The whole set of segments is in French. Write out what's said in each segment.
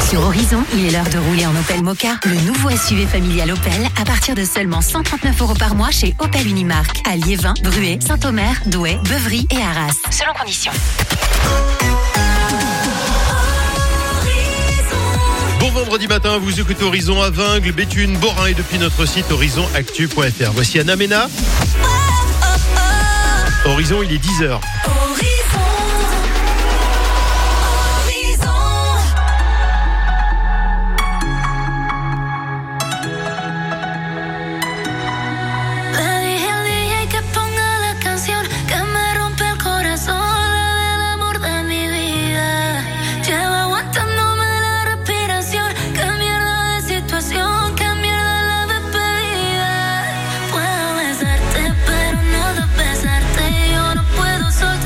Sur Horizon, il est l'heure de rouler en Opel Mokka. Le nouveau SUV familial Opel à partir de seulement 139 € par mois chez Opel Unimarque. À Liévin, Bruay, Saint-Omer, Douai, Beuvry et Arras. Selon conditions. Bon vendredi matin, vous écoutez Horizon à Vingles, Béthune, Borin et depuis notre site horizonactu.fr. Voici Anna Mena. Horizon, il est 10h. Puedo besarte, pero no besarte. Yo no puedo soltar.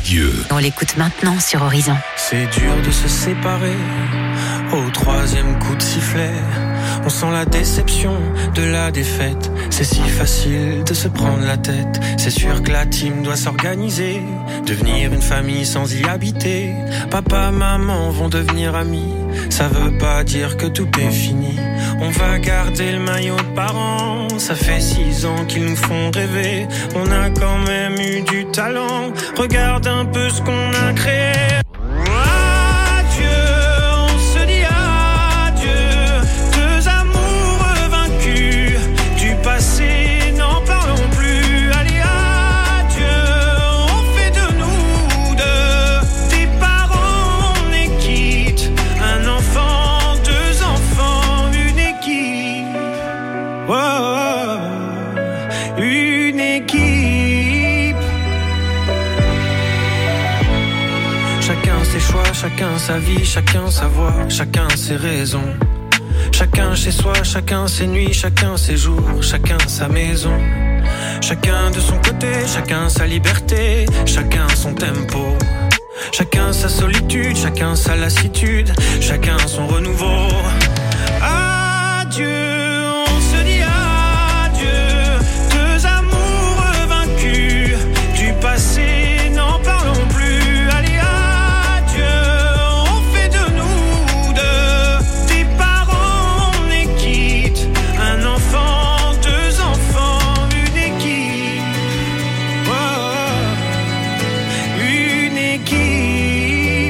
Adieu. On l'écoute maintenant sur Horizon. C'est dur de se séparer au troisième coup de sifflet. On sent la déception de la défaite. C'est si facile de se prendre la tête. C'est sûr que la team doit s'organiser, devenir une famille sans y habiter. Papa, maman vont devenir amis. Ça veut pas dire que tout est fini. On va garder le maillot de parents. Ça fait 6 ans qu'ils nous font rêver. On a quand même eu du talent. Regarde un peu ce qu'on a créé. N'en parlons plus, allez adieu. On fait de nous deux des parents, on est quitte. Un enfant, 2 enfants, une équipe. Oh, une équipe. Chacun ses choix, chacun sa vie, chacun sa voix, chacun ses raisons. Chacun chez soi, chacun ses nuits, chacun ses jours, chacun sa maison. Chacun de son côté, chacun sa liberté, chacun son tempo. Chacun sa solitude, chacun sa lassitude, chacun son renouveau. Adieu, on se dit adieu. 2 amours vaincus du passé, n'en parlons plus. Allez adieu, on fait de nous deux des parents, on est quitte. Un enfant, 2 enfants, une équipe. Oh, une équipe.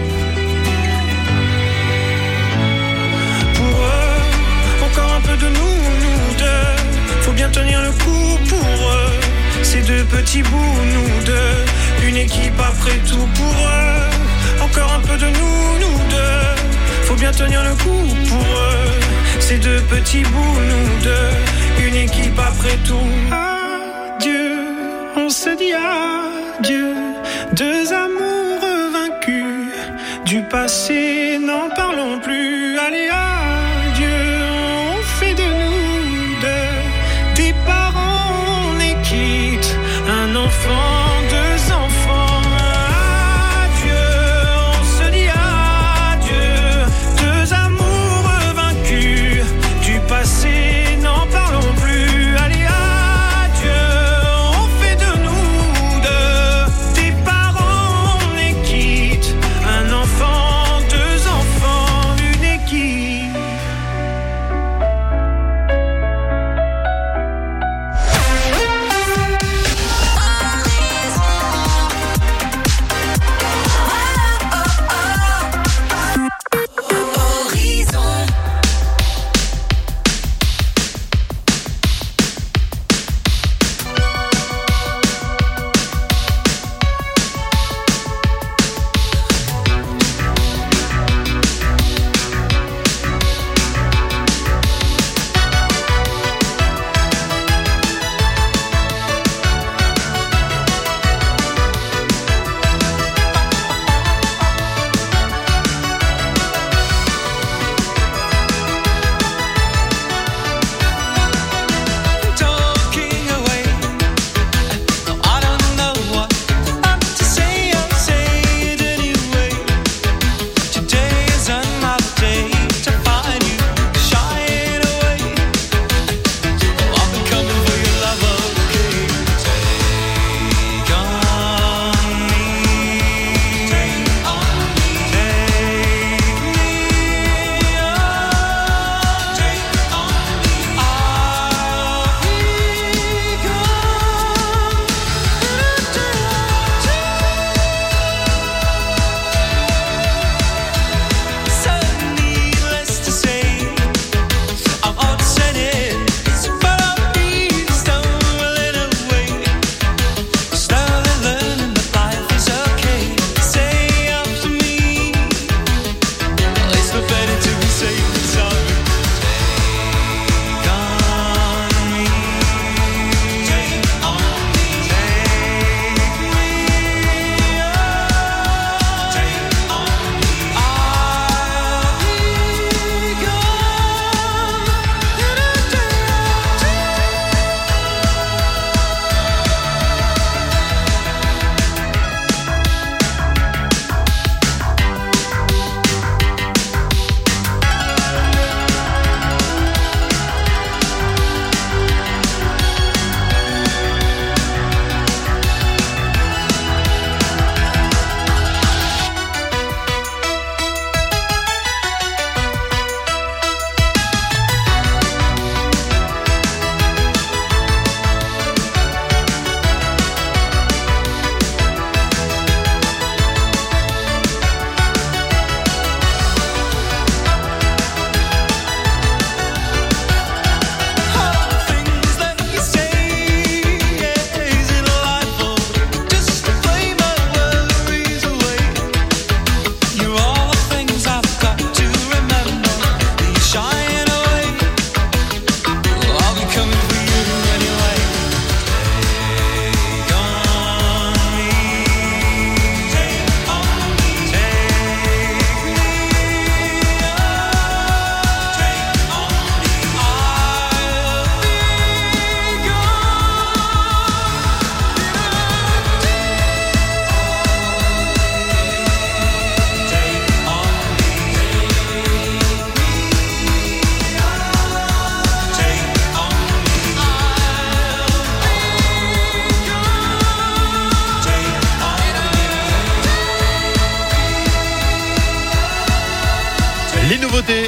Pour eux, encore un peu de nous deux. Faut bien tenir le coup pour eux. Ces 2 petits bouts, nous deux. Une équipe après tout pour eux. Encore un peu de nous deux. Faut bien tenir le coup pour eux. Ces 2 petits bouts, nous deux. Une équipe après tout. Adieu, on se dit adieu. 2 amours vaincus du passé, n'en parlons plus. Allez adieu, on fait de nous deux des parents, on est quitte. Un enfant, 2 enfants. Adieu, on se dit adieu. 2 amours vaincus du passé, n'en parlons plus. Allez adieu, on fait de nous deux des parents, on est quitte. Un enfant, 2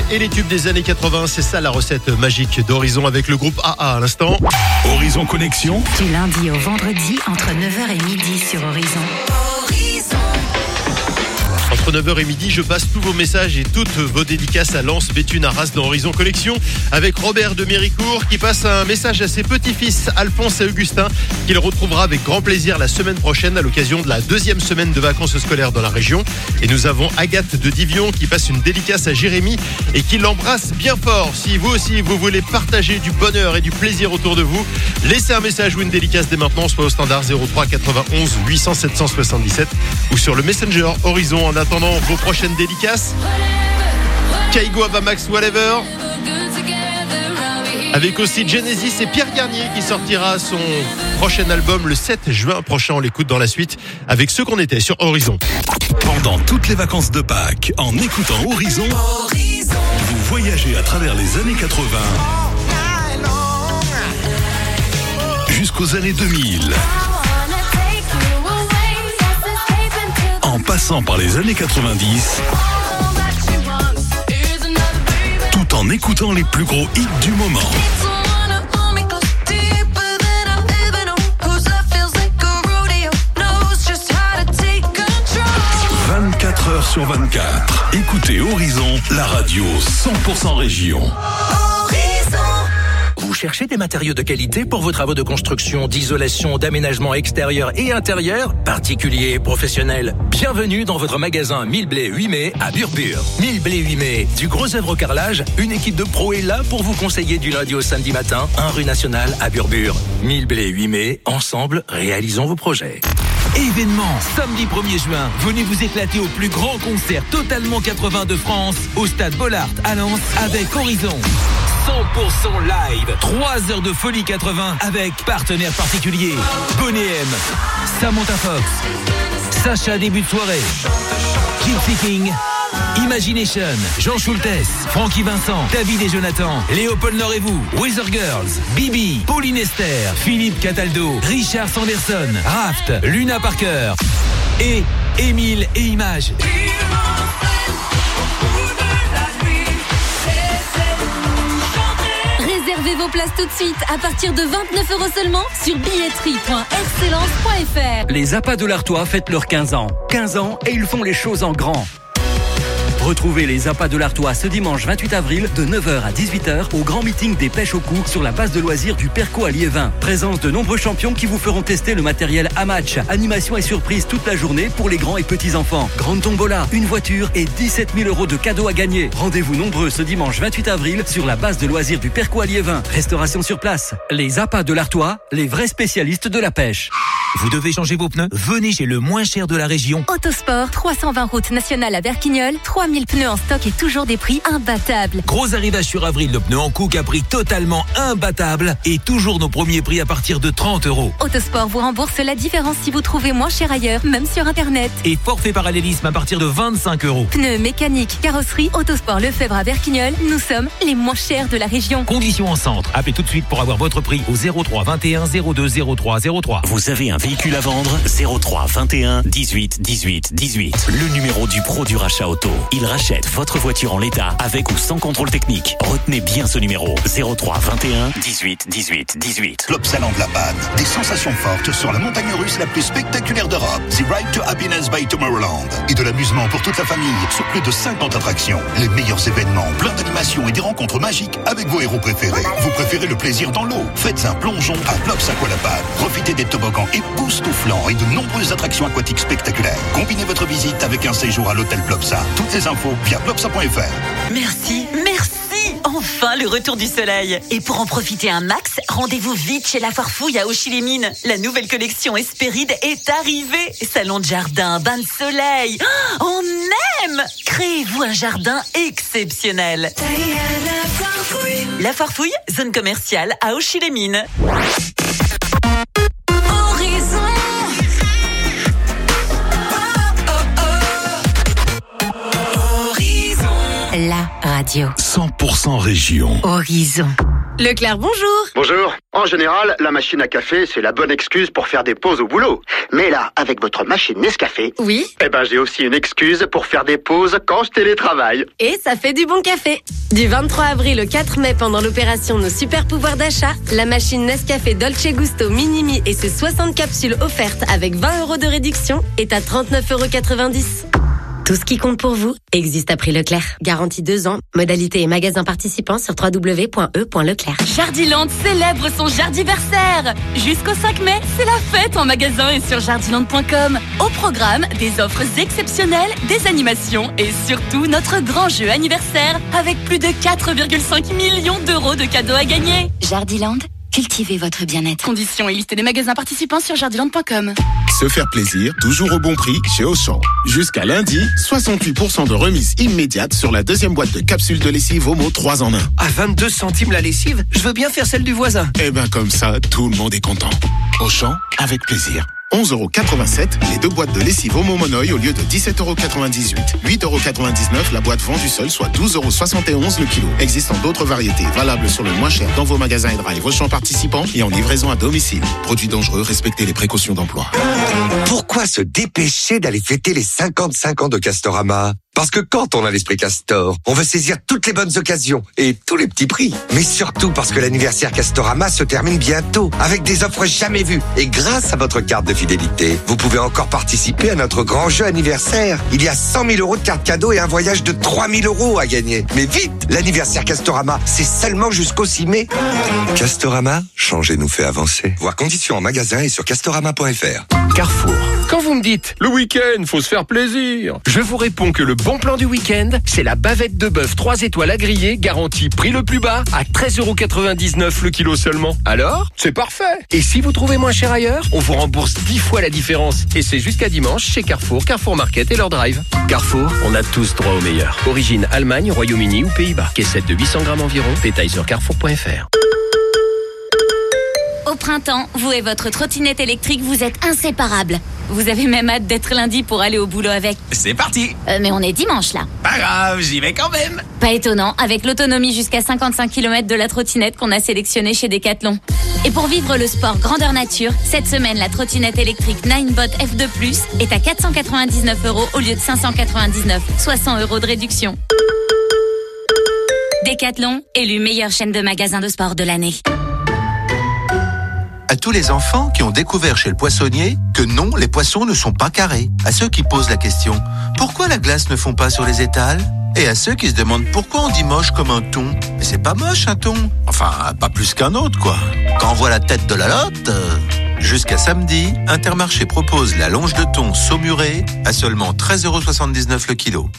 et les tubes des années 80. C'est ça la recette magique d'Horizon avec le groupe AA à l'instant. Horizon Connexion. Du lundi au vendredi, entre 9h et midi sur Horizon. Entre 9h et midi, je passe tous vos messages et toutes vos dédicaces à Lens, Béthune, Arras dans Horizon Collection avec Robert de Méricourt qui passe un message à ses petits-fils Alphonse et Augustin qu'il retrouvera avec grand plaisir la semaine prochaine à l'occasion de la 2e semaine de vacances scolaires dans la région. Et nous avons Agathe de Divion qui passe une dédicace à Jérémy et qui l'embrasse bien fort. Si vous aussi vous voulez partager du bonheur et du plaisir autour de vous, laissez un message ou une dédicace dès maintenant, soit au standard 03 91 800 777 ou sur le Messenger Horizon. En attendant vos prochaines dédicaces, Kaigo Avamax Whatever, avec aussi Genesis et Pierre Garnier qui sortira son prochain album le 7 juin prochain. On l'écoute dans la suite avec ceux qu'on était sur Horizon. Pendant toutes les vacances de Pâques, en écoutant Horizon, vous voyagez à travers les années 80 jusqu'aux années 2000. En passant par les années 90, tout en écoutant les plus gros hits du moment. 24 heures sur 24. Écoutez Horizon, la radio 100% région. Vous cherchez des matériaux de qualité pour vos travaux de construction, d'isolation, d'aménagement extérieur et intérieur, particuliers et professionnels. Bienvenue dans votre magasin 1000 Blé 8 mai à Burbure. 1000 Blé 8 mai, du gros œuvre au carrelage, une équipe de pros est là pour vous conseiller du lundi au samedi matin, 1 rue Nationale à Burbure. 1000 Blé 8 mai, ensemble, réalisons vos projets. Événement, samedi 1er juin, venez vous éclater au plus grand concert totalement 80 de France au stade Bollaert à Lens avec Horizon. 100% live, 3 heures de folie 80 avec partenaires particuliers. Bonnet M, Samantha Fox, Sacha début de soirée, Gypsy King, Imagination, Jean Schultes, Francky Vincent, David et Jonathan, Léopold Nord et vous, Weather Girls, Bibi, Pauline Esther, Philippe Cataldo, Richard Sanderson, Raft, Luna Parker et Émile et Images. Réservez vos places tout de suite à partir de 29 € seulement sur billetterie.excellence.fr. Les Appâts de l'Artois fêtent leurs 15 ans. 15 ans et ils font les choses en grand. Retrouvez les Appâts de l'Artois ce dimanche 28 avril de 9h à 18h au grand meeting des pêches au cou sur la base de loisirs du Perco à Liévin. Présence de nombreux champions qui vous feront tester le matériel à match. Animation et surprise toute la journée pour les grands et petits enfants. Grande tombola, une voiture et 17 000 € de cadeaux à gagner. Rendez-vous nombreux ce dimanche 28 avril sur la base de loisirs du Perco à Liévin. Restauration sur place. Les Appâts de l'Artois, les vrais spécialistes de la pêche. Vous devez changer vos pneus? Venez chez le moins cher de la région. Autosport, 320 route nationale à Berquignolles, 3000 pneus en stock et toujours des prix imbattables. Gros arrivage sur avril de pneus en Cook à prix totalement imbattable et toujours nos premiers prix à partir de 30 €. Autosport vous rembourse la différence si vous trouvez moins cher ailleurs, même sur internet. Et forfait parallélisme à partir de 25 €. Pneus, mécanique, carrosserie, Autosport Lefebvre à Berquignolles, nous sommes les moins chers de la région. Conditions en centre. Appelez tout de suite pour avoir votre prix au 03 21 02 03 03. Vous avez un véhicule à vendre? 03 21 18 18 18. Le numéro du pro du rachat auto. Il rachète votre voiture en l'état avec ou sans contrôle technique. Retenez bien ce numéro. 03 21 18 18 18. Plopsaland de la Panne. Des sensations fortes sur la montagne russe la plus spectaculaire d'Europe. The Ride to Happiness by Tomorrowland. Et de l'amusement pour toute la famille sur plus de 50 attractions. Les meilleurs événements, plein d'animations et des rencontres magiques avec vos héros préférés. Vous préférez le plaisir dans l'eau? Faites un plongeon à Plops Aqualapad. Profitez des toboggans époustouflants et de nombreuses attractions aquatiques spectaculaires. Combinez votre visite avec un séjour à l'hôtel Plopsa. Toutes les infos via plopsa.fr. Merci. Enfin, le retour du soleil. Et pour en profiter un max, rendez-vous vite chez La Farfouille à Auchy-les-Mines. La nouvelle collection Hespéride est arrivée. Salon de jardin, bain de soleil. Oh, on aime! Créez-vous un jardin exceptionnel. La Farfouille, zone commerciale à Auchy-les-Mines. La radio. 100% région. Horizon. Leclerc, bonjour. Bonjour. En général, la machine à café, c'est la bonne excuse pour faire des pauses au boulot. Mais là, avec votre machine Nescafé... Oui. J'ai aussi une excuse pour faire des pauses quand je télétravaille. Et ça fait du bon café. Du 23 avril au 4 mai, pendant l'opération Nos Super Pouvoirs d'achat, la machine Nescafé Dolce Gusto Minimi et ses 60 capsules offertes avec 20 € de réduction est à 39,90 €. Tout ce qui compte pour vous existe à prix Leclerc. Garantie 2 ans. Modalité et magasins participants sur www.e.leclerc. Jardiland célèbre son jardiversaire. Jusqu'au 5 mai, c'est la fête en magasin et sur jardiland.com. Au programme, des offres exceptionnelles, des animations et surtout notre grand jeu anniversaire avec plus de 4,5 millions d'euros de cadeaux à gagner. Jardiland, cultivez votre bien-être. Conditions et liste des magasins participants sur jardiland.com. Se faire plaisir, toujours au bon prix chez Auchan. Jusqu'à lundi, 68% de remise immédiate sur la deuxième boîte de capsules de lessive Omo 3 en 1. À 22 centimes la lessive, je veux bien faire celle du voisin. Comme ça, tout le monde est content. Auchan, avec plaisir. 11,87 €, les 2 boîtes de lessive Omo Monoï au lieu de 17,98 €. 8,99 € la boîte vendue seule, soit 12,71 € le kilo. Existant d'autres variétés, valables sur le moins cher dans vos magasins et drive Auchan participants et en livraison à domicile. Produits dangereux, respectez les précautions d'emploi. Pourquoi se dépêcher d'aller fêter les 55 ans de Castorama ? Parce que quand on a l'esprit Castor, on veut saisir toutes les bonnes occasions et tous les petits prix. Mais surtout parce que l'anniversaire Castorama se termine bientôt avec des offres jamais vues. Et grâce à votre carte de fidélité, vous pouvez encore participer à notre grand jeu anniversaire. Il y a 100 000 € de cartes cadeaux et un voyage de 3 000 € à gagner. Mais vite, l'anniversaire Castorama, c'est seulement jusqu'au 6 mai. Castorama, changer nous fait avancer. Voir conditions en magasin et sur castorama.fr. Carrefour. Quand vous me dites, le week-end, faut se faire plaisir, je vous réponds que le bon plan du week-end, c'est la bavette de bœuf 3 étoiles à griller, garantie prix le plus bas, à 13,99 € le kilo seulement. Alors, c'est parfait. Et si vous trouvez moins cher ailleurs, on vous rembourse 10 fois la différence. Et c'est jusqu'à dimanche chez Carrefour, Carrefour Market et leur drive. Carrefour, on a tous droit au meilleur. Origine Allemagne, Royaume-Uni ou Pays-Bas. Caissette de 800 grammes environ, détail sur carrefour.fr. Au printemps, vous et votre trottinette électrique, vous êtes inséparables. Vous avez même hâte d'être lundi pour aller au boulot avec. C'est parti. Mais on est dimanche là. Pas grave, j'y vais quand même. Pas étonnant, avec l'autonomie jusqu'à 55 km de la trottinette qu'on a sélectionnée chez Decathlon. Et pour vivre le sport grandeur nature, cette semaine, la trottinette électrique Ninebot F2+, est à 499 € au lieu de 599, soit 100 € de réduction. Decathlon, élu meilleure chaîne de magasins de sport de l'année. À tous les enfants qui ont découvert chez le poissonnier que non, les poissons ne sont pas carrés. À ceux qui posent la question, pourquoi la glace ne fond pas sur les étals ? Et à ceux qui se demandent pourquoi on dit moche comme un thon. Mais c'est pas moche un thon. Enfin, pas plus qu'un autre quoi. Quand on voit la tête de la lotte... Jusqu'à samedi, Intermarché propose la longe de thon saumurée à seulement 13,79 € le kilo.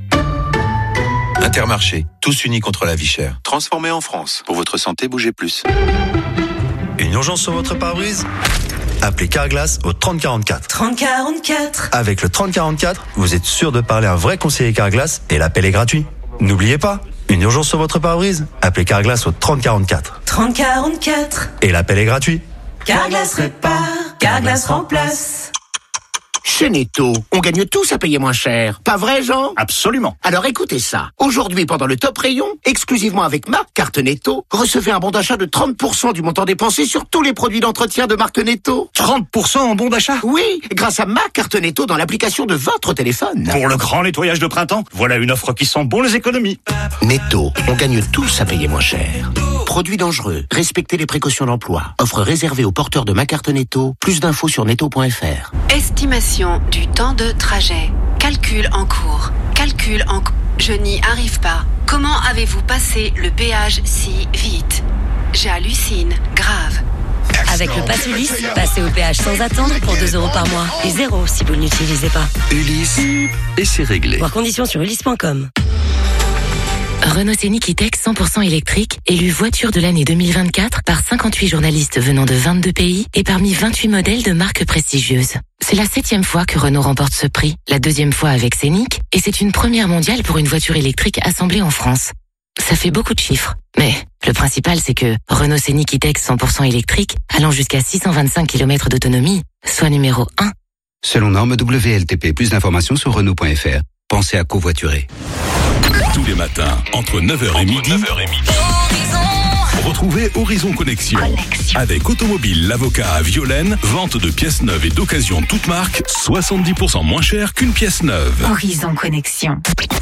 Intermarché, tous unis contre la vie chère. Transformé en France. Pour votre santé, bougez plus. Une urgence sur votre pare-brise ? Appelez Carglass au 3044. 3044. Avec le 3044, vous êtes sûr de parler à un vrai conseiller Carglass et l'appel est gratuit. N'oubliez pas, une urgence sur votre pare-brise ? Appelez Carglass au 3044. 3044. Et l'appel est gratuit. Carglass répare, Carglass remplace. Chez Netto, on gagne tous à payer moins cher. Pas vrai, Jean ? Absolument. Alors écoutez ça. Aujourd'hui, pendant le top rayon, exclusivement avec ma carte Netto, recevez un bon d'achat de 30% du montant dépensé sur tous les produits d'entretien de marque Netto. 30% en bon d'achat ? Oui, grâce à ma carte Netto dans l'application de votre téléphone. Pour le grand nettoyage de printemps, voilà une offre qui sent bon les économies. Netto, on gagne tous à payer moins cher. Produits dangereux, respectez les précautions d'emploi. Offre réservée aux porteurs de ma carte Netto. Plus d'infos sur netto.fr. Estimation du temps de trajet. Calcul en cours. Je n'y arrive pas. Comment avez-vous passé le péage si vite ? J'hallucine. Grave. Avec le Pass Ulysse, passez au péage sans attendre pour 2 € par mois. Et 0 si vous ne l'utilisez pas. Ulysse, et c'est réglé. Voir conditions sur ulysse.com. Renault Scénic E-Tech 100% électrique, élu voiture de l'année 2024 par 58 journalistes venant de 22 pays et parmi 28 modèles de marques prestigieuses. C'est la 7e fois que Renault remporte ce prix, la 2e fois avec Scénic, et c'est une première mondiale pour une voiture électrique assemblée en France. Ça fait beaucoup de chiffres, mais le principal c'est que Renault Scénic E-Tech 100% électrique, allant jusqu'à 625 km d'autonomie, soit numéro 1. Selon norme WLTP, plus d'informations sur Renault.fr. Pensez à covoiturer. Tous les matins, entre 9h et midi. Retrouvez Horizon Connexion. Avec Automobile l'Avocat à Violaine, vente de pièces neuves et d'occasion toute marque, 70% moins cher qu'une pièce neuve. Horizon Connexion.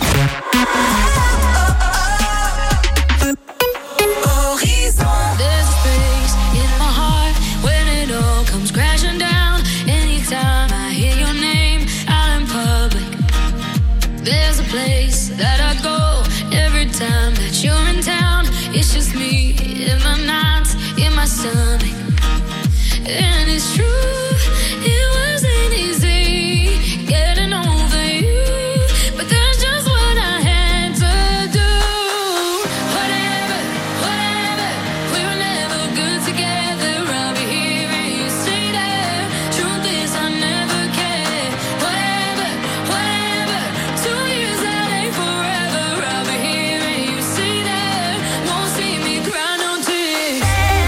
Place that I go every time that you're in town. It's just me in my nights, in my stomach. And it's true, it wasn't easy getting over you, but that's just what I had to do. Whatever, whatever, we were never good together. I'll be here and you stay there. Truth is I never cared. Whatever, whatever, 2 years that ain't forever. I'll be here and you stay there. Won't see me cry no tears.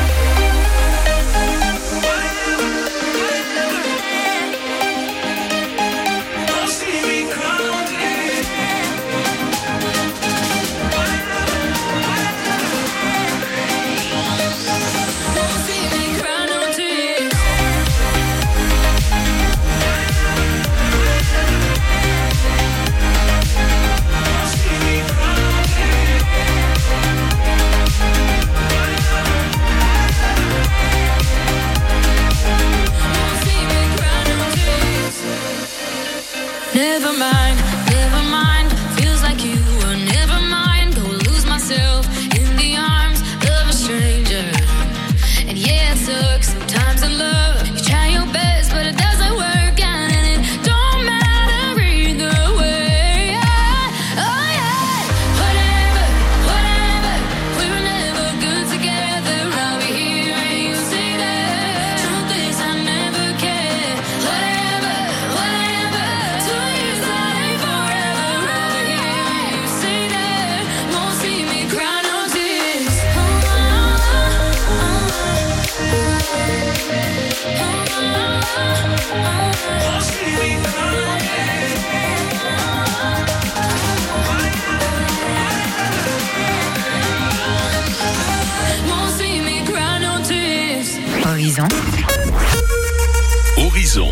Never mind, feels like you were never mind. Go lose myself in the arms of a stranger. And yeah, it sucks sometimes in love. You try your best, but it doesn't work out, and it don't matter either way. Oh yeah, whatever, whatever, we were never good together. I'll be here and you stay there. Truth is I never cared. Whatever, whatever, 2 years that ain't forever. I'll be here and you stay there. Won't see me cry no tears. Won't see me cry no tears. Horizon. Horizon.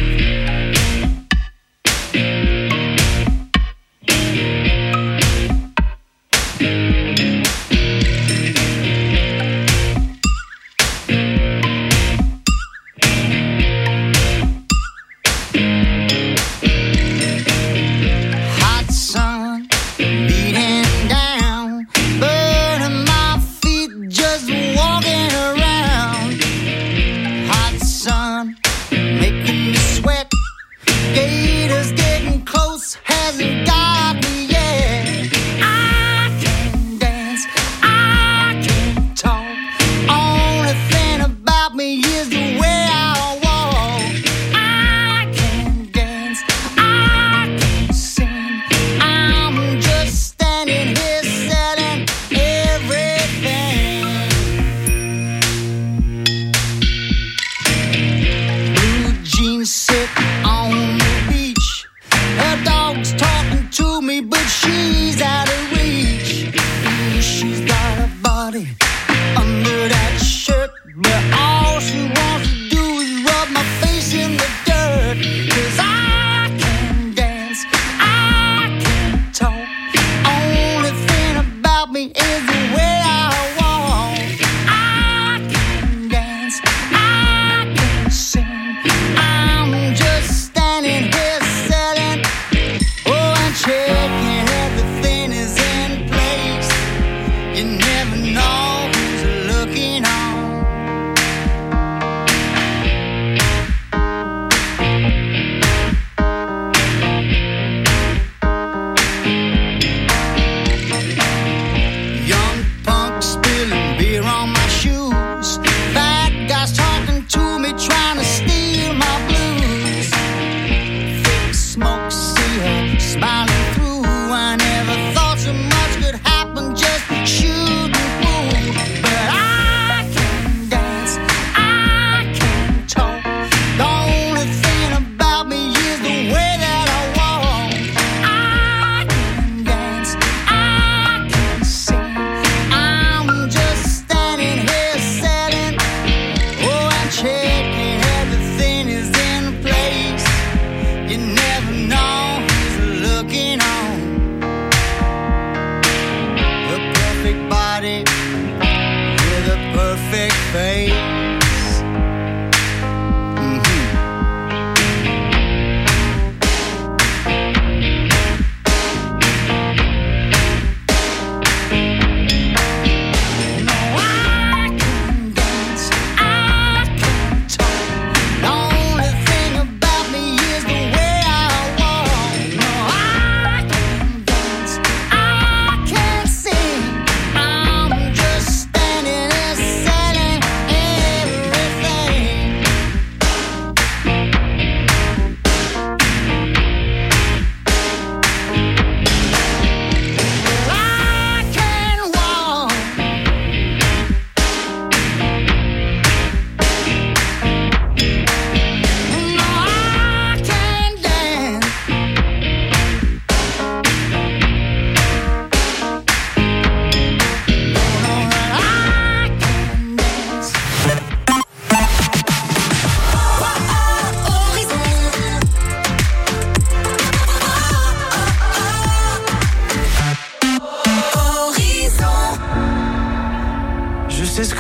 Hot sun beating down, burning my feet just walking around. Hot sun making me sweat. Gators getting close, hasn't got me yet. I can dance, I can talk. Only thing about me is the way I walk. I can dance, I can sing. I'm just standing here selling everything. Blue jeans sit on the beach. Her dog's talking to me, but she's out of reach. She's got a body under that shirt, but all she wants to do is rub my face in the dirt. 'Cause I can dance, I can talk. Only thing about me is the way I walk. I can dance, I can sing. I'm just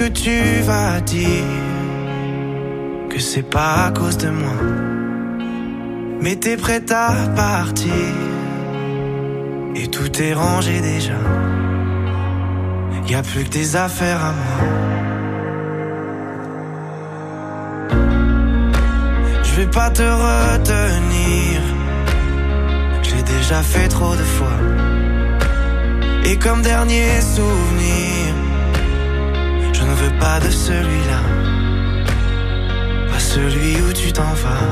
que tu vas dire que c'est pas à cause de moi, mais t'es prête à partir et tout est rangé déjà. Y a plus que des affaires à moi. Je vais pas te retenir, j'ai déjà fait trop de fois. Et comme dernier souvenir, je ne veux pas de celui-là, pas celui où tu t'en vas.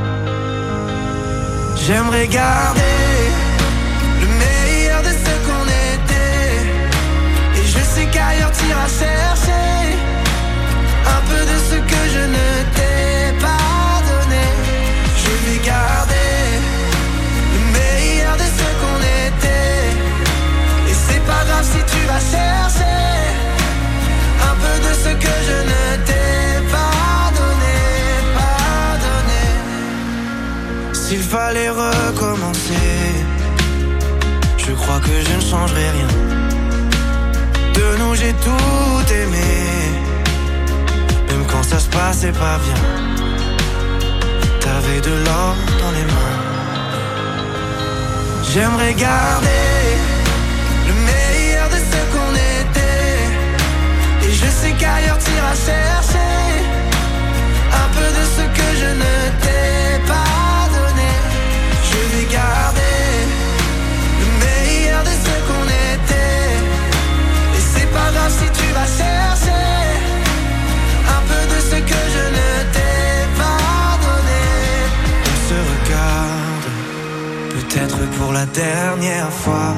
J'aimerais garder le meilleur de ce qu'on était, et je sais qu'ailleurs t'iras chercher un peu de ce que je ne t'ai pas donné. Je vais garder le meilleur de ce qu'on était, et c'est pas grave si tu vas chercher un peu de ce que je ne t'ai pas donné, pas donné. S'il fallait recommencer, je crois que je ne changerai rien. De nous j'ai tout aimé, même quand ça se passait pas bien. T'avais de l'or dans les mains. J'aimerais garder le meilleur de ce qu'on était, et je sais qu'ailleurs t'iras chercher un peu de ce que je ne t'ai pas donné. Je vais garder le meilleur de ce qu'on était, et c'est pas grave si tu vas chercher un peu de ce que je ne t'ai pas donné. On se regarde, peut-être pour la dernière fois,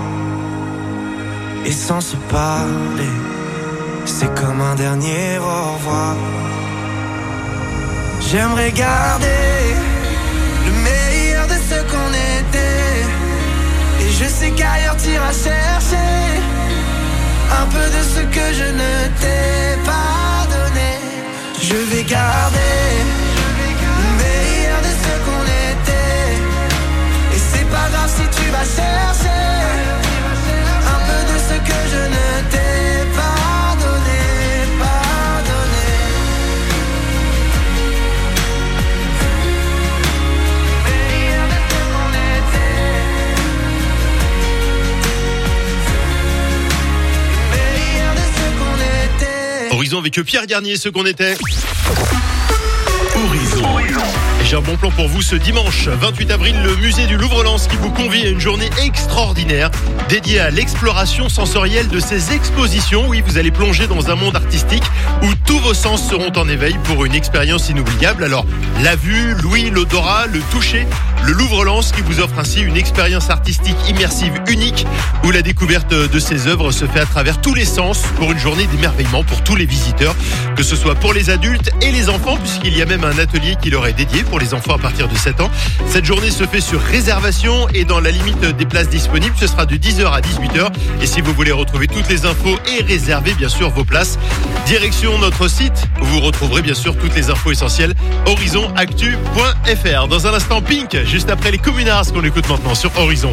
et sans se parler, c'est comme un dernier au revoir. J'aimerais garder le meilleur de ce qu'on était, et je sais qu'ailleurs t'iras chercher un peu de ce que je ne t'ai pas donné. Je vais garder le meilleur de ce qu'on était, et c'est pas grave si tu vas chercher un peu de ce que je ne t'ai pas donné, pas donné. Meilleur de ce qu'on était, meilleur de ce qu'on était. Horizon avec Pierre Garnier, ce qu'on était. Horizon. Et j'ai un bon plan pour vous ce dimanche 28 avril, le musée du Louvre-Lens qui vous convie à une journée extraordinaire dédiée à l'exploration sensorielle de ses expositions. Oui, vous allez plonger dans un monde artistique où tous vos sens seront en éveil pour une expérience inoubliable. Alors, la vue, l'ouïe, l'odorat, le toucher, le Louvre-Lens qui vous offre ainsi une expérience artistique immersive unique où la découverte de ses œuvres se fait à travers tous les sens pour une journée d'émerveillement pour tous les visiteurs, que ce soit pour les adultes et les enfants, puisqu'il y a même un atelier qui leur est dédié pour les enfants à partir de 7 ans. Cette journée se fait sur réservation et dans la limite des places disponibles, ce sera de 10h à 18h. Et si vous voulez retrouver toutes les infos et réserver bien sûr vos places, direction notre site où vous retrouverez bien sûr toutes les infos essentielles, horizonactu.fr. Dans un instant, Pink, juste après les Communards qu'on écoute maintenant sur Horizon.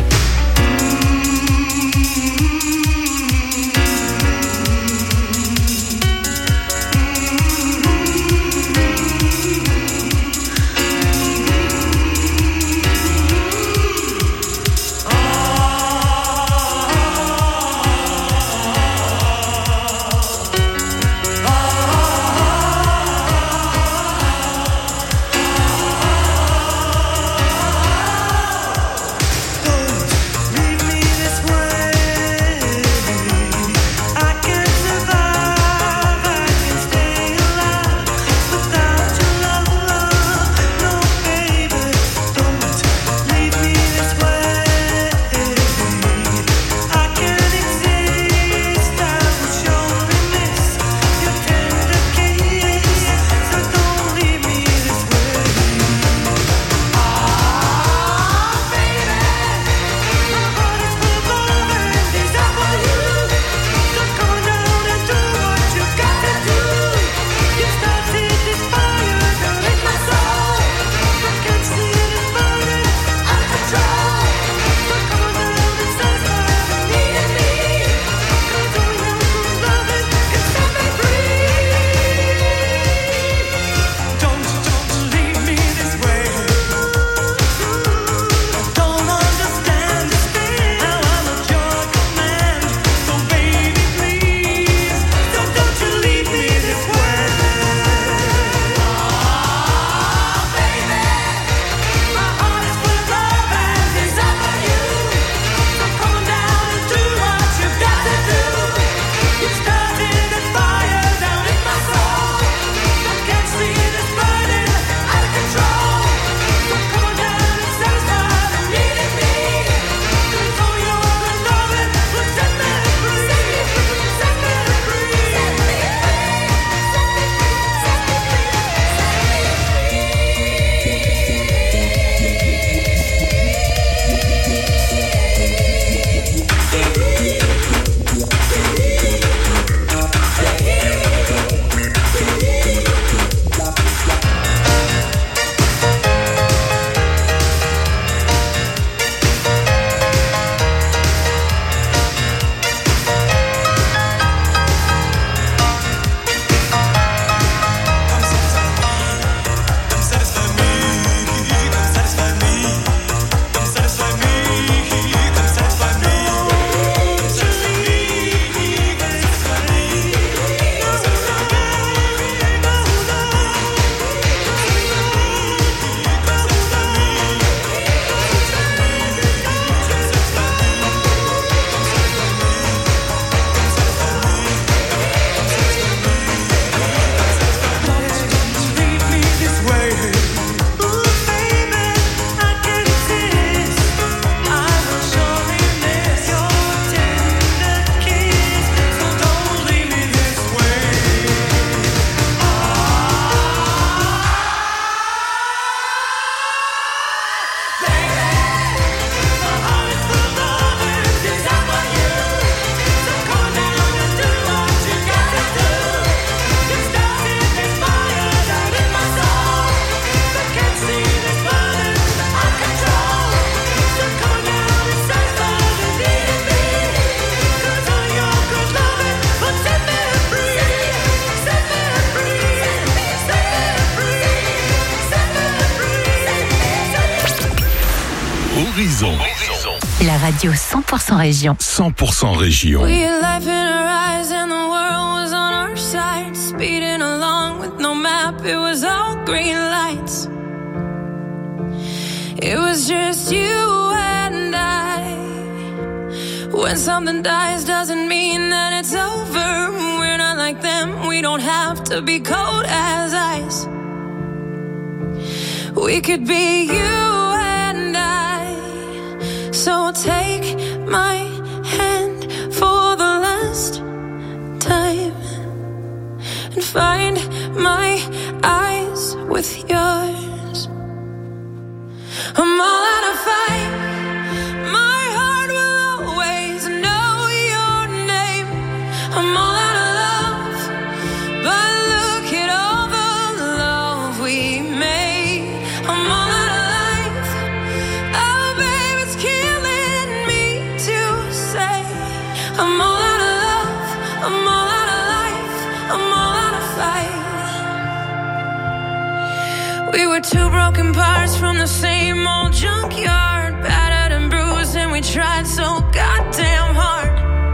Leave me Horizon. La radio 100% région. 100% région. We had life in our eyes and the world was on our side. Speeding along with no map, it was all green lights. It was just you and I. When something dies doesn't mean that it's over. We're not like them, we don't have to be cold as ice. We could be you and I. So take my hand for the last time and find my eyes with yours. I'm all out of fight. My heart will always know your name. I'm all out of love, but look at all the love we made. I'm all out of life. Oh, babe, it's killing me to say. I'm all out of love. I'm all out of life. I'm all out of fight. We were two broken parts from the same old junkyard, battered and bruised, and we tried so goddamn hard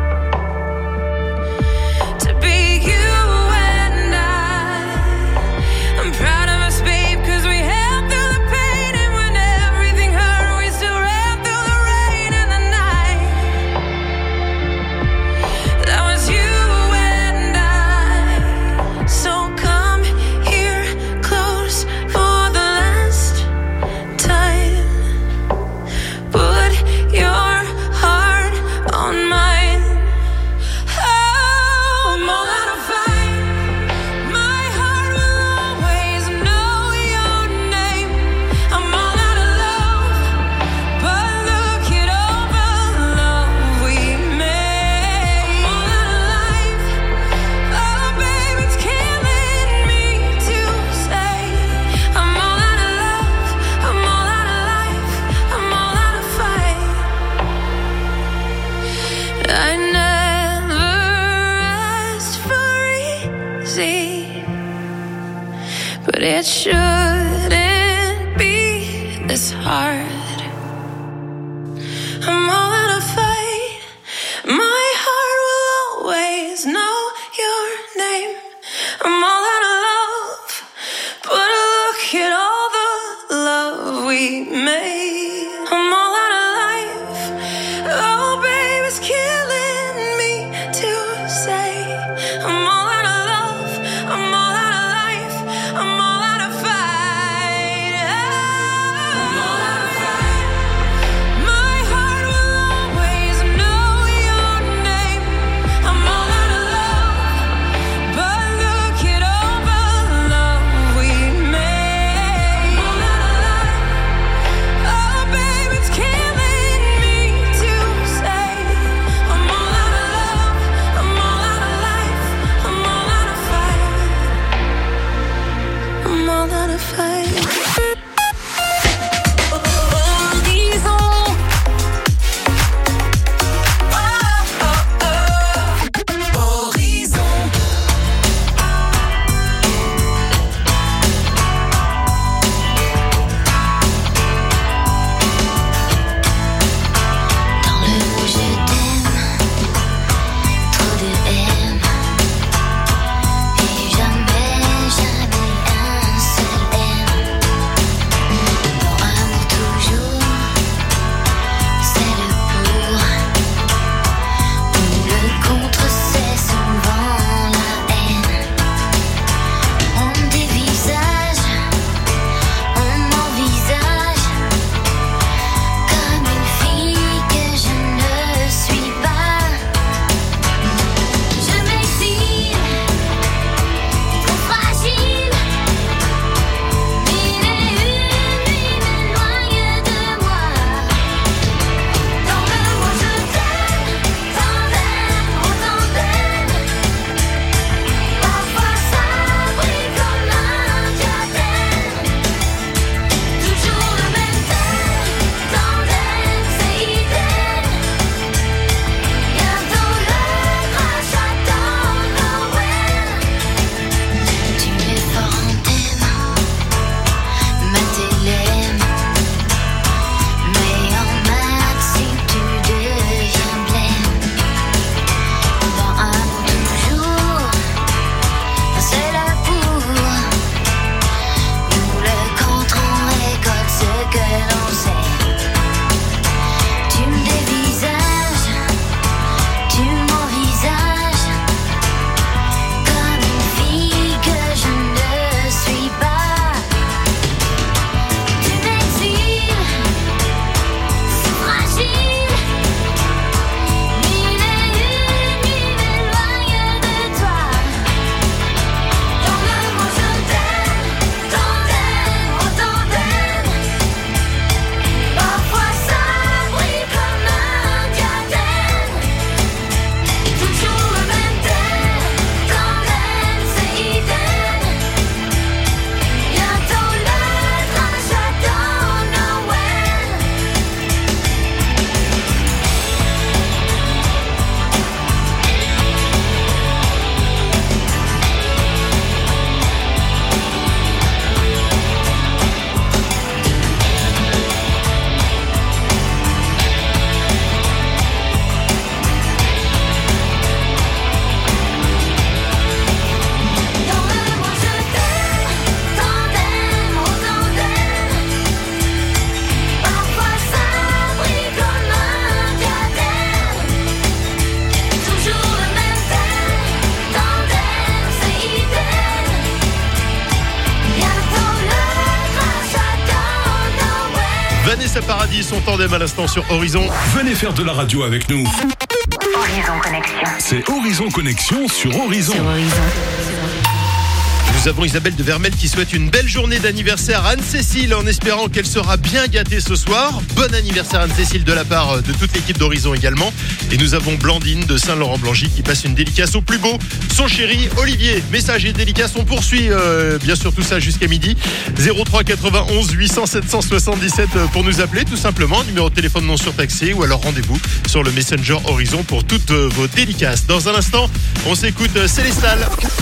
to be you and I. I'm proud of us, babe, 'cause we held through the pain, and when everything hurt, we still ran through the rain and the night. That was you and I. So come here close for the last time. Put your heart on mine. Oh, I'm all out of fight. My heart will always know your name. I'm all out of love, but look at all the love we made. I'm all out of life. Oh, babe, it's killing me to say. I'm all out of love. I'm all out of life. I'm all out of fight. I never asked for easy, but it shouldn't be this hard. I'm all out of fight. My heart will always know your name. I'm all out of love, but look at all the love we made. I'm all out of life. Oh, babe, it's killing me to say. I'm all out of love. I'm all out of life. I'm all out of fight. I'm all out of fight. My heart will always know your name. I'm all out of love, but look at all the love we made. I'm all out of life. Oh, Vanessa Paradis, son tandem à l'instant sur Horizon. Venez faire de la radio avec nous. Horizon Connexion. C'est Horizon Connexion sur Horizon. Nous avons Isabelle de Vermel qui souhaite une belle journée d'anniversaire à Anne-Cécile en espérant qu'elle sera bien gâtée ce soir. Bon anniversaire Anne-Cécile de la part de toute l'équipe d'Horizon également. Et nous avons Blandine de Saint-Laurent-Blangy qui passe une dédicace au plus beau, son chéri Olivier. Message et dédicace, on poursuit bien sûr tout ça jusqu'à midi. 03 91 800 777 pour nous appeler tout simplement. Numéro de téléphone non surtaxé ou alors rendez-vous sur le Messenger Horizon pour toutes vos dédicaces. Dans un instant, on s'écoute Célestal.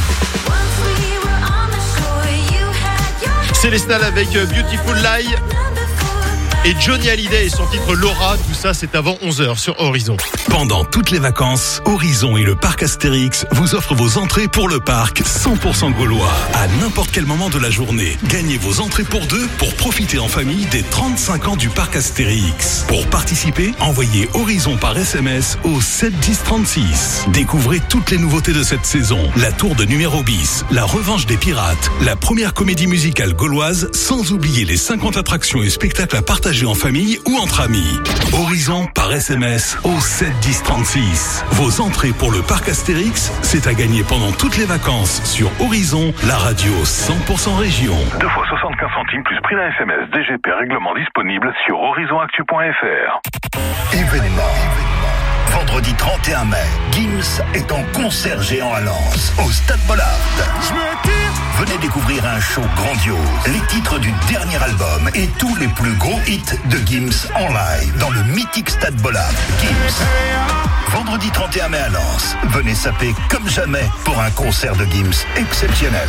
Célestal avec Beautiful Lie et Johnny Hallyday et son titre Laura, tout ça c'est avant 11h sur Horizon. Pendant toutes les vacances, Horizon et le parc Astérix vous offrent vos entrées pour le parc 100% gaulois. À n'importe quel moment de la journée, gagnez vos entrées pour deux pour profiter en famille des 35 ans du parc Astérix. Pour participer, envoyez Horizon par SMS au 7 10 36. Découvrez toutes les nouveautés de cette saison. La tour de numéro bis, la revanche des pirates, la première comédie musicale gauloise, sans oublier les 50 attractions et spectacles à partager en famille ou entre amis. Horizon par SMS au 7 10 36. Vos entrées pour le parc Astérix, c'est à gagner pendant toutes les vacances sur Horizon, la radio 100% région. 2 fois 75 centimes plus prix d'un SMS DGP règlement disponible sur horizonactu.fr. Événement. Vendredi 31 mai, Gims est en concert géant à Lens, au Stade Bollard. Venez découvrir un show grandiose, les titres du dernier album et tous les plus gros hits de Gims en live dans le mythique Stade Bollard. Gims. Vendredi 31 mai à Lens, venez saper comme jamais pour un concert de Gims exceptionnel.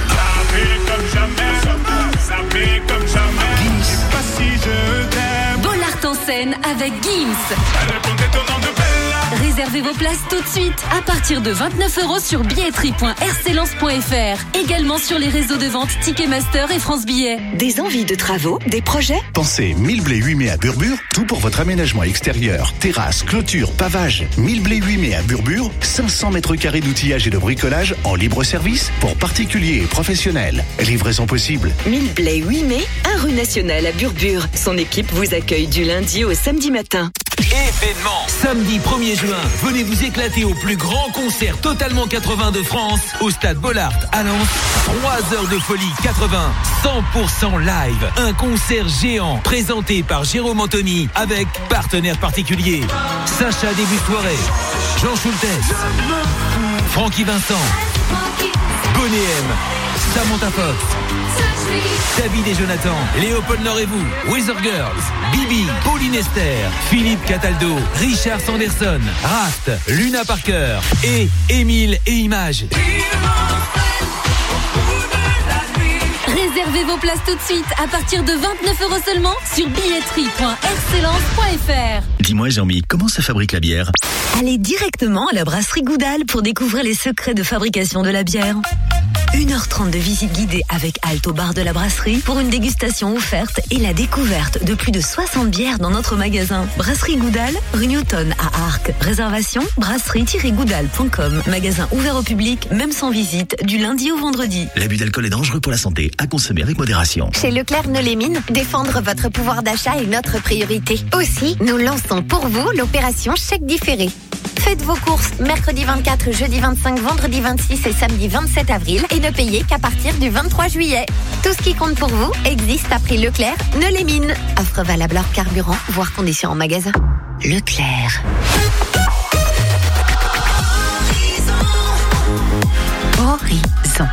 Gims. Bollard en scène avec Gims. Réservez vos places tout de suite à partir de 29 € sur billetterie.rclence.fr. Également sur les réseaux de vente Ticketmaster et France Billets. Des envies de travaux, des projets? Pensez 1000 blés 8 mai à Burbure, tout pour votre aménagement extérieur, terrasse, clôture, pavage. 1000 blés 8 mai à Burbure, 500 mètres carrés d'outillage et de bricolage en libre service pour particuliers et professionnels. Livraison possible. 1000 blés 8 mai, 1 rue Nationale à Burbure. Son équipe vous accueille du lundi au samedi matin. Événement. Samedi 1er juin, venez vous éclater au plus grand concert totalement 80 de France au Stade Bollard à Lens. 3 heures de folie 80, 100% live. Un concert géant présenté par Jérôme Anthony avec partenaires particuliers. Sacha début de soirée, Jean Schultes, Francky Vincent, Bonnet M, Samantha Fox, David et Jonathan, Léopold Nord et vous, Weather Girls, Bibi, Pauline Esther, Philippe Cataldo, Richard Sanderson, Raft, Luna Parker et Émile et Images. Réservez vos places tout de suite à partir de 29 € seulement sur billetterie.rclence.fr. Dis-moi Jean-Mi, comment se fabrique la bière? Allez directement à la brasserie Goudal pour découvrir les secrets de fabrication de la bière. 1h30 de visite guidée avec halte au bar de la brasserie pour une dégustation offerte et la découverte de plus de 60 bières dans notre magasin. Brasserie Goudal, rue Newton à Arques. Réservation brasserie-goudal.com. Magasin ouvert au public, même sans visite, du lundi au vendredi. L'abus d'alcool est dangereux pour la santé, à consommer avec modération. Chez Leclerc Nolémine, défendre votre pouvoir d'achat est notre priorité. Aussi, nous lançons pour vous l'opération chèque différé. Faites vos courses mercredi 24, jeudi 25, vendredi 26 et samedi 27 avril et ne payez qu'à partir du 23 juillet. Tout ce qui compte pour vous existe à prix Leclerc, Nolémine. Offre valable hors carburant, voire conditions en magasin. Leclerc. Horizon.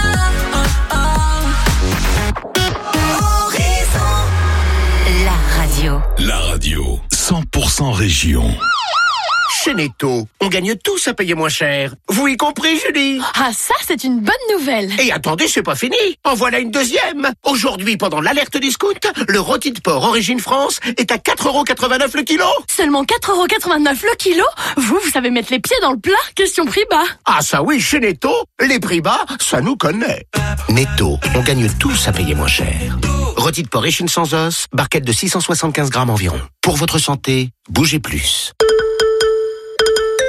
La radio. La radio 100% région. Chez Netto, on gagne tous à payer moins cher. Vous y compris, Julie? Ah, ça, c'est une bonne nouvelle. Et attendez, c'est pas fini. En voilà une deuxième. Aujourd'hui, pendant l'alerte discount, le rôti de porc Origine France est à 4,89 € le kilo. Seulement 4,89 € le kilo? Vous savez mettre les pieds dans le plat? Question prix bas. Ah ça oui, chez Netto, les prix bas, ça nous connaît. Netto, on gagne tous à payer moins cher. Rôti de porc échine sans os, barquette de 675 grammes environ. Pour votre santé, bougez plus.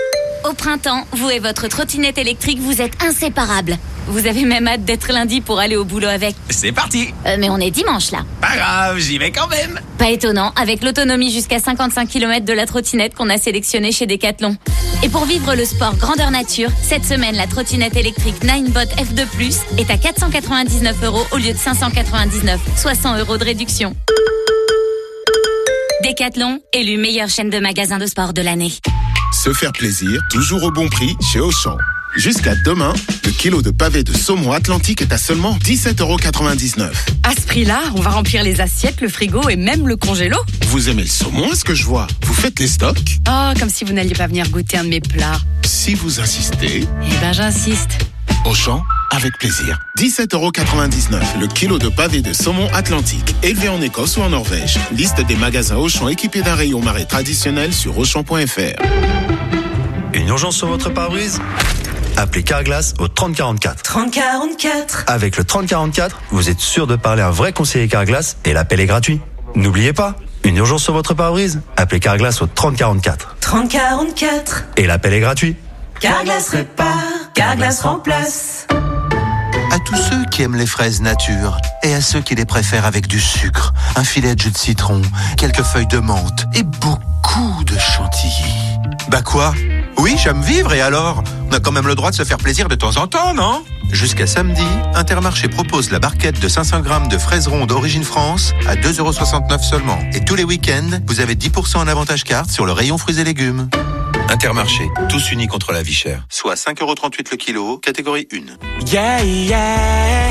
Au printemps, vous et votre trottinette électrique, vous êtes inséparables. Vous avez même hâte d'être lundi pour aller au boulot avec. C'est parti. Mais on est dimanche là. Pas grave, j'y vais quand même. Pas étonnant, avec l'autonomie jusqu'à 55 km de la trottinette qu'on a sélectionnée chez Decathlon. Et pour vivre le sport grandeur nature, cette semaine, la trottinette électrique Ninebot F2+, est à 499 € au lieu de 599, soit 100 € de réduction. Decathlon, élu meilleure chaîne de magasins de sport de l'année. Se faire plaisir, toujours au bon prix chez Auchan. Jusqu'à demain, le kilo de pavé de saumon Atlantique est à seulement 17,99 €. À ce prix-là, on va remplir les assiettes, le frigo et même le congélo. Vous aimez le saumon, est-ce que je vois? Vous faites les stocks? Oh, comme si vous n'alliez pas venir goûter un de mes plats. Si vous insistez... Eh ben, j'insiste. Auchan, avec plaisir. 17,99 € le kilo de pavé de saumon Atlantique, élevé en Écosse ou en Norvège. Liste des magasins Auchan équipés d'un rayon marais traditionnel sur Auchan.fr. Une urgence sur votre pare-brise? Appelez Carglass au 3044. 3044. Avec le 3044, vous êtes sûr de parler à un vrai conseiller Carglass et l'appel est gratuit. N'oubliez pas, une urgence sur votre pare-brise? Appelez Carglass au 3044. 3044. Et l'appel est gratuit. Carglass répare, Carglass remplace. À tous ceux qui aiment les fraises nature et à ceux qui les préfèrent avec du sucre, un filet de jus de citron, quelques feuilles de menthe et beaucoup de chantilly. Bah quoi? Oui, j'aime vivre et alors? On a quand même le droit de se faire plaisir de temps en temps, non? Jusqu'à samedi, Intermarché propose la barquette de 500 grammes de fraises rondes Origine France à 2,69 € seulement. Et tous les week-ends, vous avez 10% en avantage carte sur le rayon fruits et légumes. Intermarché, tous unis contre la vie chère. Soit 5,38 € le kilo, catégorie 1. Yeah, yeah.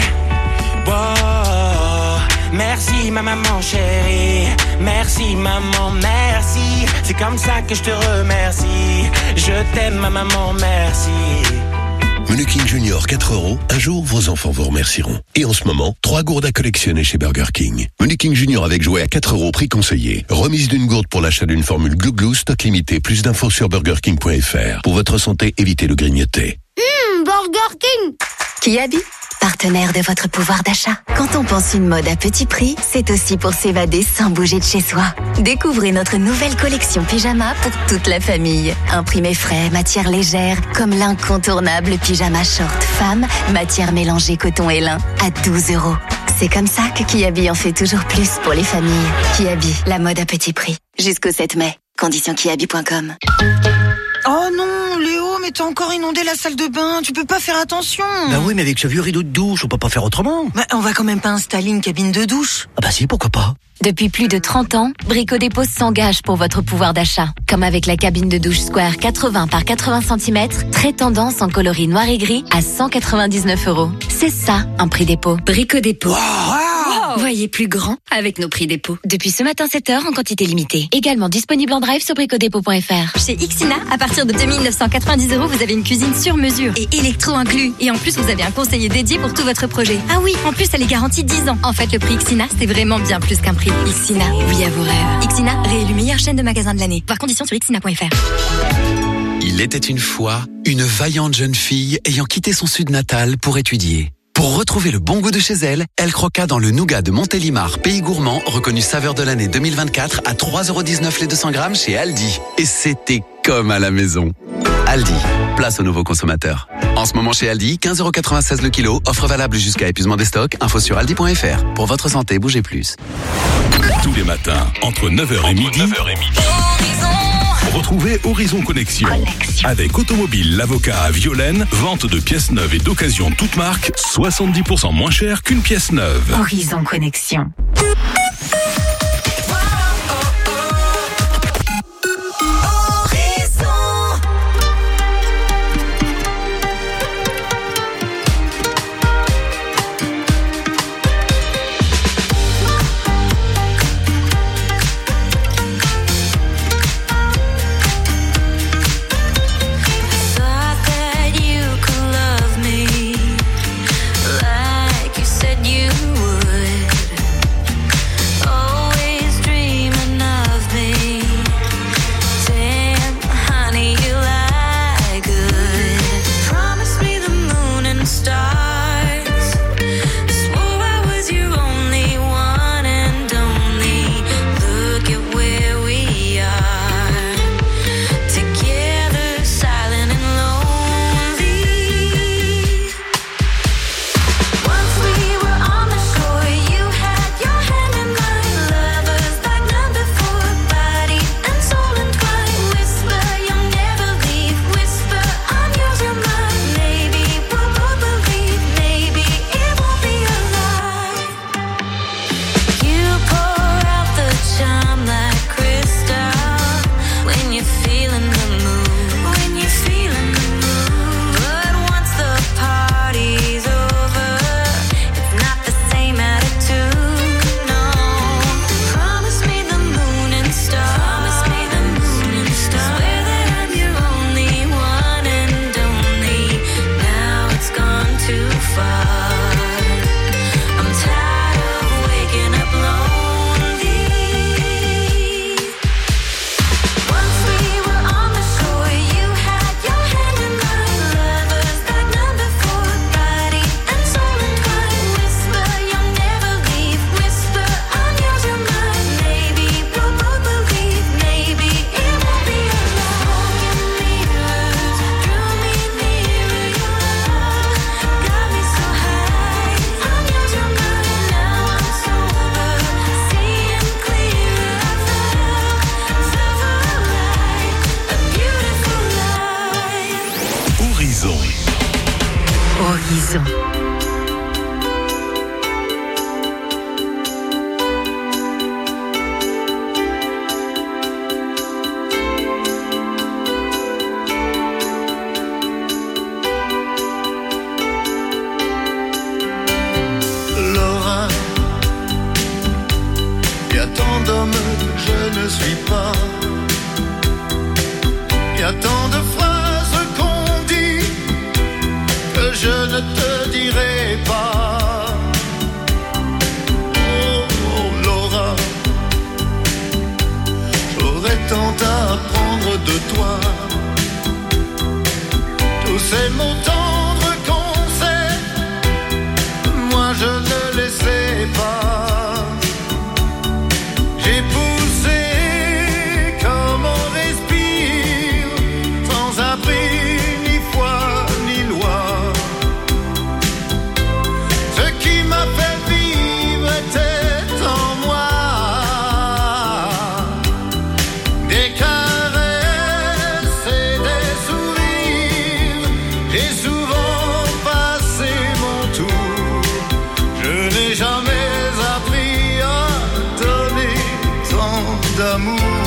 Wow. Merci ma maman chérie. Merci maman, merci. C'est comme ça que je te remercie. Je t'aime ma maman, merci. Menu King Junior 4 €, un jour vos enfants vous remercieront. Et en ce moment, 3 gourdes à collectionner chez Burger King. Menu King Junior avec jouet à 4 € prix conseillé. Remise d'une gourde pour l'achat d'une formule Glou Glou, stock limité. Plus d'infos sur burgerking.fr. Pour votre santé, évitez le grignoter. Burger King. Kiabi, partenaire de votre pouvoir d'achat. Quand on pense une mode à petit prix, c'est aussi pour s'évader sans bouger de chez soi. Découvrez notre nouvelle collection pyjama pour toute la famille. Imprimé frais, matière légère, comme l'incontournable pyjama short femme, matière mélangée coton et lin, à 12 €. C'est comme ça que Kiabi en fait toujours plus pour les familles. Kiabi, la mode à petit prix. Jusqu'au 7 mai. Conditions kiabi.com. Oh non, Léo, mais t'as encore inondé la salle de bain, tu peux pas faire attention. Bah oui, mais avec ce vieux rideau de douche, on peut pas faire autrement. Bah, on va quand même pas installer une cabine de douche. Ah bah si, pourquoi pas. Depuis plus de 30 ans, Brico Dépôt s'engage pour votre pouvoir d'achat. Comme avec la cabine de douche Square 80 par 80 cm, très tendance en coloris noir et gris à 199 €. C'est ça, un prix dépôt. Brico Dépôt. Voyez plus grand avec nos prix dépôt. Depuis ce matin 7h en quantité limitée. Également disponible en drive sur bricodépôt.fr. Chez Ixina, à partir de 2990 €, vous avez une cuisine sur mesure et électro inclus. Et en plus, vous avez un conseiller dédié pour tout votre projet. Ah oui, en plus, elle est garantie 10 ans. En fait, le prix Ixina, c'est vraiment bien plus qu'un prix. Ixina, oui à vos rêves. Ixina, réélu meilleure chaîne de magasins de l'année. Voir conditions sur ixina.fr. Il était une fois une vaillante jeune fille ayant quitté son sud natal pour étudier. Pour retrouver le bon goût de chez elle, elle croqua dans le nougat de Montélimar, pays gourmand, reconnu saveur de l'année 2024 à 3,19 € les 200 grammes chez Aldi. Et c'était comme à la maison. Aldi, place aux nouveaux consommateurs. En ce moment chez Aldi, 15,96 € le kilo, offre valable jusqu'à épuisement des stocks, info sur aldi.fr. Pour votre santé, bougez plus. Tous les matins, entre 9h et midi. Retrouvez Horizon Connexion. Avec Automobile l'Avocat à Violaine, vente de pièces neuves et d'occasion toute marque, 70% moins cher qu'une pièce neuve. Horizon Connexion. Like you said you would. Horizon. Laura, y a tant d'hommes que je ne suis pas. Y a tant de phrases qu'on dit que je ne te dirai pas. Oh, oh Laura, j'aurais tant à apprendre de toi. Tous ces mots tendres qu'on sait, moi je ne les sais pas. J'ai poussé comme on respire, sans abri ni foi ni loi. Ce qui m'a fait vivre était en moi. Des caresses et des sourires, j'ai souvent passé mon tour. Je n'ai jamais appris à donner tant d'amour.